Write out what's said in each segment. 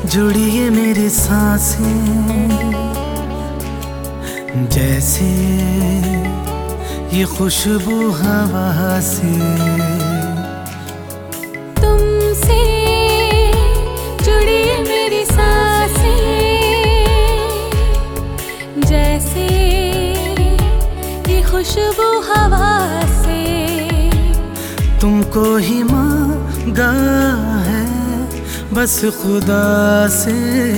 जुड़ी है मेरी सांसें, जैसे ये खुशबू हवा से। तुमसे जुड़ी है मेरी सांसें, जैसे ये खुशबू हवा से। तुमको ही मांगा है बस खुदा से,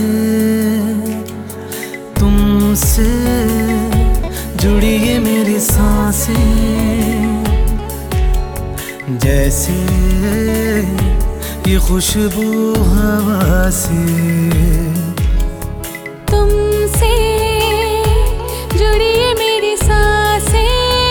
तुमसे जुड़ी है मेरी सांसें, जैसे ये खुशबू हवा से। तुमसे जुड़ी है मेरी सांसें,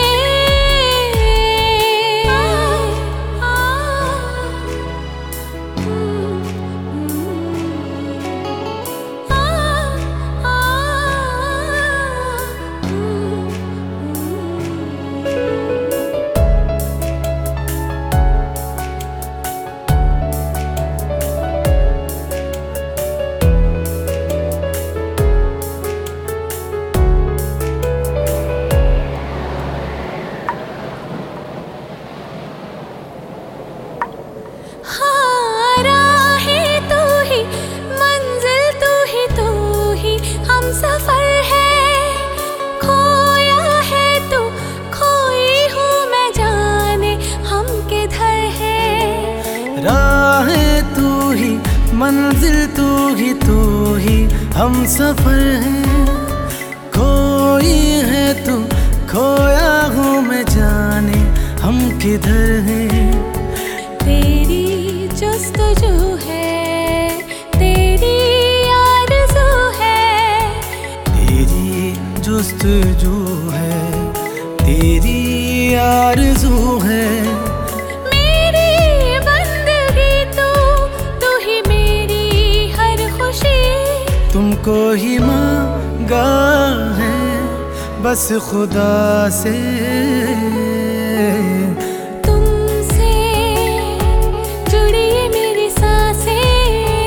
मंजिल तू ही हम सफर हैं। कोई है तू, खोया हूँ मैं, जाने हम किधर हैं। तेरी जुस्तजू है, तेरी आरज़ू है, तेरी जुस्तजू है, तेरी आरज़ू है। तुमको ही मांगा है बस खुदा से, तुमसे जुड़ी है मेरी सांसें,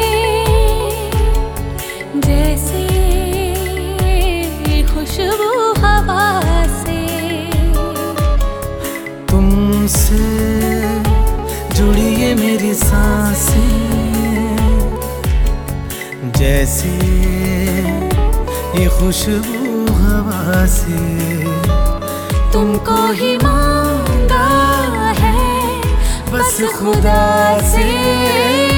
जैसे खुशबू हवा से। तुमसे जुड़ी है मेरी सांसें, जैसे ये खुशबू हवा से। तुमको ही मांगा है बस खुदा से।